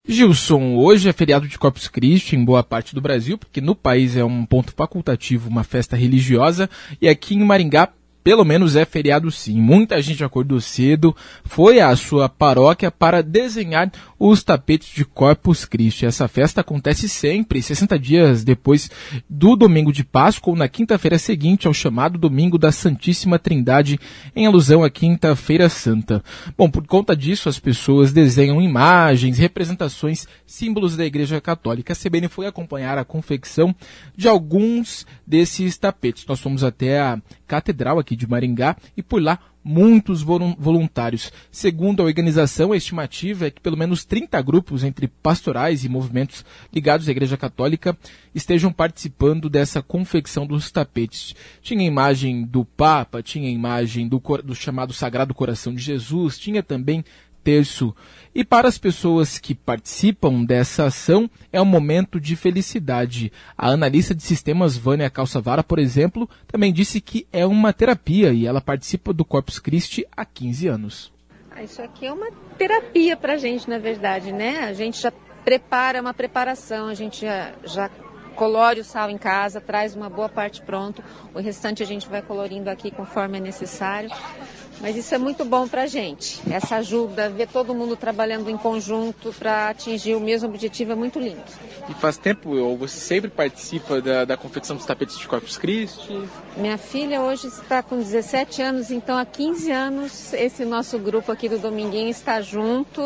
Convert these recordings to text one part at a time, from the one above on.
Gilson, hoje é feriado de Corpus Christi em boa parte do Brasil, porque no país é um ponto facultativo, uma festa religiosa, e aqui em Maringá, pelo menos é feriado sim. Muita gente acordou cedo, foi à sua paróquia para desenhar os tapetes de Corpus Christi. Essa festa acontece sempre, 60 dias depois do domingo de Páscoa, ou na quinta-feira seguinte ao chamado Domingo da Santíssima Trindade, em alusão à Quinta-feira Santa. Bom, por conta disso, as pessoas desenham imagens, representações, símbolos da Igreja Católica. A CBN foi acompanhar a confecção de alguns desses tapetes. Nós fomos até a Catedral aqui de Maringá e por lá muitos voluntários. Segundo a organização, a estimativa é que pelo menos 30 grupos entre pastorais e movimentos ligados à Igreja Católica estejam participando dessa confecção dos tapetes. Tinha imagem do Papa, tinha imagem do chamado Sagrado Coração de Jesus, tinha também terço. E para as pessoas que participam dessa ação, é um momento de felicidade. A analista de sistemas Vânia Calçavara, por exemplo, também disse que é uma terapia e ela participa do Corpus Christi há 15 anos. Isso aqui é uma terapia para a gente, na verdade, né? A gente já prepara uma preparação, a gente já colore o sal em casa, traz uma boa parte pronto, o restante a gente vai colorindo aqui conforme é necessário. Mas isso é muito bom para a gente, essa ajuda, ver todo mundo trabalhando em conjunto para atingir o mesmo objetivo é muito lindo. E faz tempo, ou você sempre participa da confecção dos tapetes de Corpus Christi? Minha filha hoje está com 17 anos, então há 15 anos esse nosso grupo aqui do Dominguinho está junto,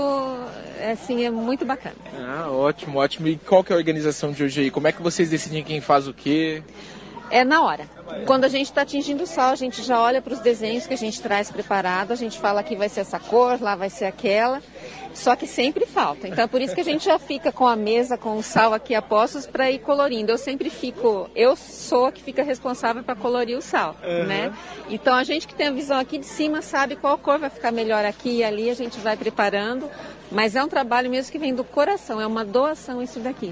assim, é muito bacana. Ah, ótimo, ótimo. E qual que é a organização de hoje aí? Como é que vocês decidem quem faz o quê? É na hora. Quando a gente está atingindo o sol, a gente já olha para os desenhos que a gente traz preparado, a gente fala que vai ser essa cor, lá vai ser aquela, só que sempre falta. Então é por isso que a gente já fica com a mesa, com o sal aqui a postos para ir colorindo. Eu sou a que fica responsável para colorir o sal, né? Então a gente que tem a visão aqui de cima sabe qual cor vai ficar melhor aqui e ali, a gente vai preparando, mas é um trabalho mesmo que vem do coração, é uma doação isso daqui.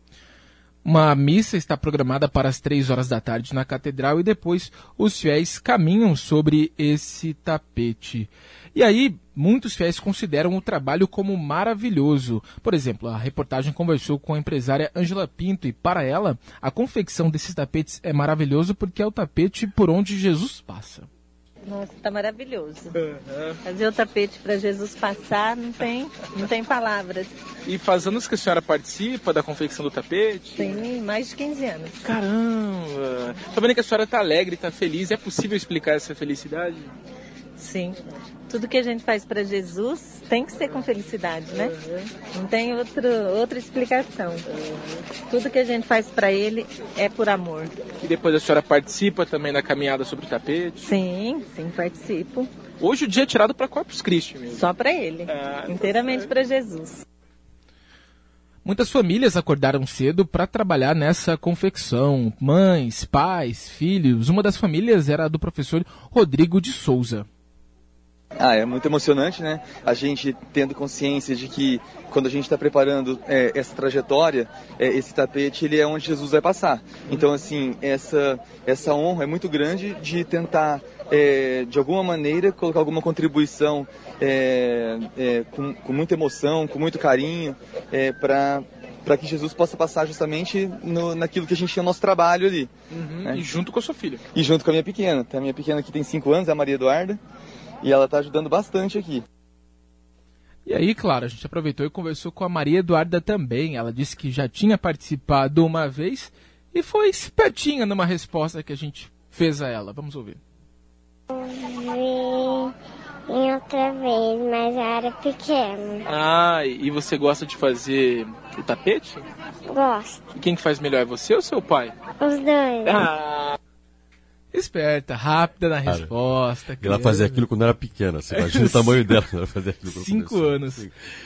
Uma missa está programada para as 3 horas da tarde na Catedral e depois os fiéis caminham sobre esse tapete. E aí, muitos fiéis consideram o trabalho como maravilhoso. Por exemplo, a reportagem conversou com a empresária Ângela Pinto e, para ela, a confecção desses tapetes é maravilhoso porque é o tapete por onde Jesus passa. Nossa, tá maravilhoso. Fazer o tapete para Jesus passar não tem palavras. E faz anos que a senhora participa da confecção do tapete? Tem mais de 15 anos. Caramba! Tô vendo que a senhora tá alegre, tá feliz. É possível explicar essa felicidade? Sim. Tudo que a gente faz para Jesus tem que ser com felicidade, né? Não tem outra explicação. Tudo que a gente faz para Ele é por amor. E depois a senhora participa também da caminhada sobre o tapete? Sim, participo. Hoje o dia é tirado para Corpus Christi mesmo. Só para Ele, inteiramente para Jesus. Muitas famílias acordaram cedo para trabalhar nessa confecção. Mães, pais, filhos. Uma das famílias era a do professor Rodrigo de Souza. É muito emocionante, né? A gente tendo consciência de que quando a gente está preparando essa trajetória, esse tapete, ele é onde Jesus vai passar. Então, assim, essa honra é muito grande de tentar, de alguma maneira, colocar alguma contribuição com muita emoção, com muito carinho, para que Jesus possa passar justamente naquilo que a gente tinha no nosso trabalho ali. Né? E junto com a sua filha. E junto com a minha pequena. A minha pequena que tem 5 anos, é a Maria Eduarda. E ela está ajudando bastante aqui. E aí, claro, a gente aproveitou e conversou com a Maria Eduarda também. Ela disse que já tinha participado uma vez e foi espertinha numa resposta que a gente fez a ela. Vamos ouvir. Vi em outra vez, mas era pequena. E você gosta de fazer o tapete? Gosto. E quem que faz melhor, você ou seu pai? Os dois. Esperta, rápida na resposta. Ela fazia aquilo quando era pequena. Você imagina o tamanho dela quando ela fazia aquilo. 5 anos.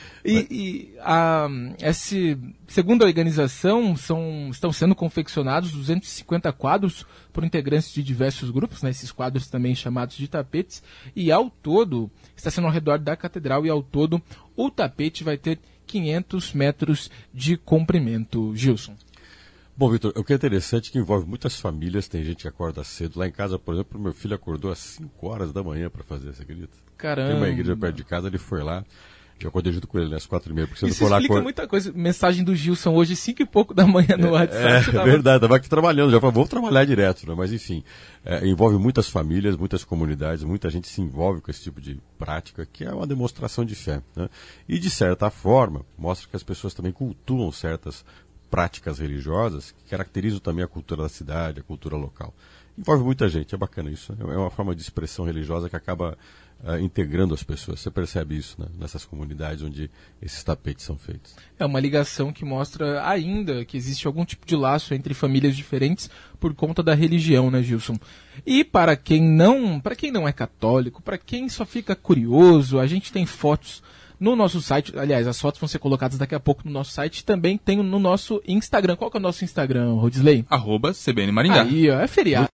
Segundo a organização, estão sendo confeccionados 250 quadros por integrantes de diversos grupos, né, esses quadros também chamados de tapetes, e ao todo, está sendo ao redor da catedral, e ao todo o tapete vai ter 500 metros de comprimento. Gilson. Bom, Vitor, o que é interessante é que envolve muitas famílias, tem gente que acorda cedo. Lá em casa, por exemplo, meu filho acordou às 5 horas da manhã para fazer, você acredita? Caramba! Tem uma igreja perto de casa, ele foi lá. Eu acordei junto com ele, né, às 4h30, porque se eu não Isso for lá... explica muita coisa. Mensagem do Gilson hoje, 5 e pouco da manhã no WhatsApp. É verdade, estava aqui trabalhando, já falei, vou trabalhar direto, né? Mas enfim, envolve muitas famílias, muitas comunidades, muita gente se envolve com esse tipo de prática, que é uma demonstração de fé, né? E de certa forma, mostra que as pessoas também cultuam certas práticas religiosas que caracterizam também a cultura da cidade, a cultura local. Envolve muita gente, é bacana isso, né? É uma forma de expressão religiosa que acaba integrando as pessoas. Você percebe isso, né, nessas comunidades onde esses tapetes são feitos. É uma ligação que mostra ainda que existe algum tipo de laço entre famílias diferentes por conta da religião, né, Gilson? E para quem não é católico, para quem só fica curioso, a gente tem fotos no nosso site. Aliás, as fotos vão ser colocadas daqui a pouco no nosso site. Também tem no nosso Instagram. Qual que é o nosso Instagram, Rodisley? @CBN Maringá. Aí, ó, é feriado.